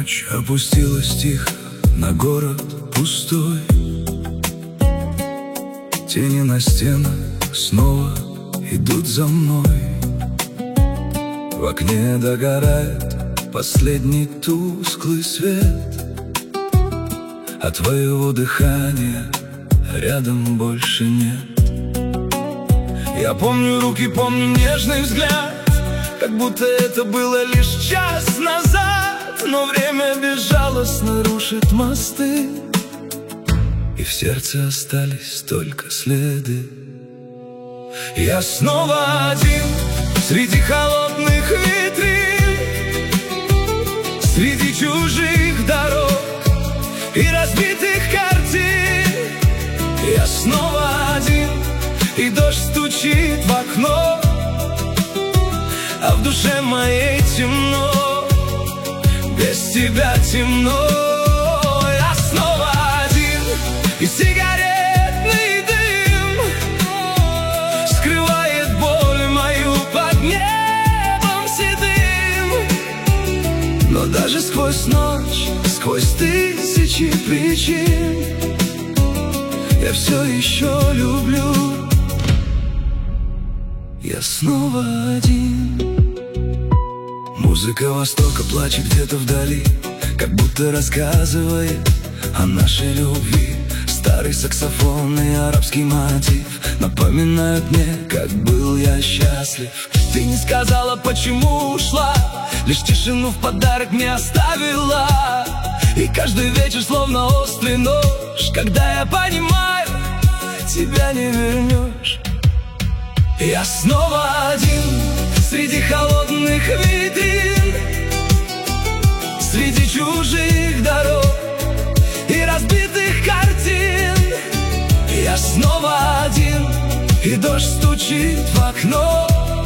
Ночь опустилась тихо на город пустой. Тени на стенах снова идут за мной. В окне догорает последний тусклый свет, а твоего дыхания рядом больше нет. Я помню руки, помню нежный взгляд, как будто это было лишь час назад. Но время безжалостно рушит мосты, и в сердце остались только следы. Я снова один среди холодных витрин, среди чужих дорог и разбитых картин. Я снова один, и дождь стучит в окно, а в душе моей темно, без тебя темно. Я снова один, и сигаретный дым скрывает боль мою под небом седым. Но даже сквозь ночь, сквозь тысячи причин, я все еще люблю. Я снова один. Музыка Востока плачет где-то вдали, как будто рассказывает о нашей любви. Старый саксофон и арабский мотив напоминают мне, как был я счастлив. Ты не сказала, почему ушла, лишь тишину в подарок мне оставила. И каждый вечер словно острый нож, когда я понимаю, тебя не вернешь. Я снова один среди холодных витрин, среди чужих дорог и разбитых картин. Я снова один, и дождь стучит в окно,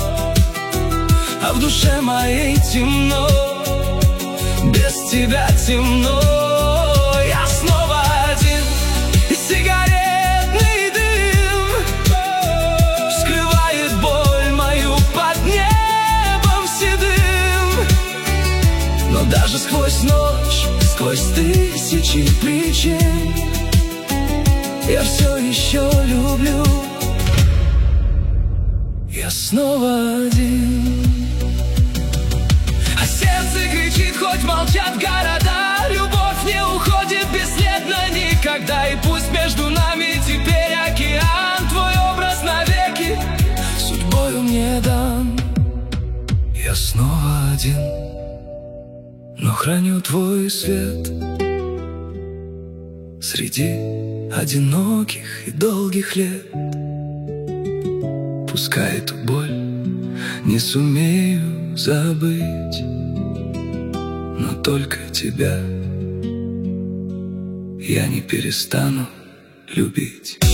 а в душе моей темно, без тебя темно. Я снова один, и сигаретный дым скрывает боль мою под небом седым. Но даже сквозь ночь, сквозь тысячи причин, я все еще люблю. Я снова один. А сердце кричит, хоть молчат города, любовь не уходит бесследно никогда. И пусть между нами теперь океан, твой образ навеки судьбою мне дан. Я снова один, но храню твой свет среди одиноких и долгих лет. Пускай эту боль не сумею забыть, но только тебя я не перестану любить.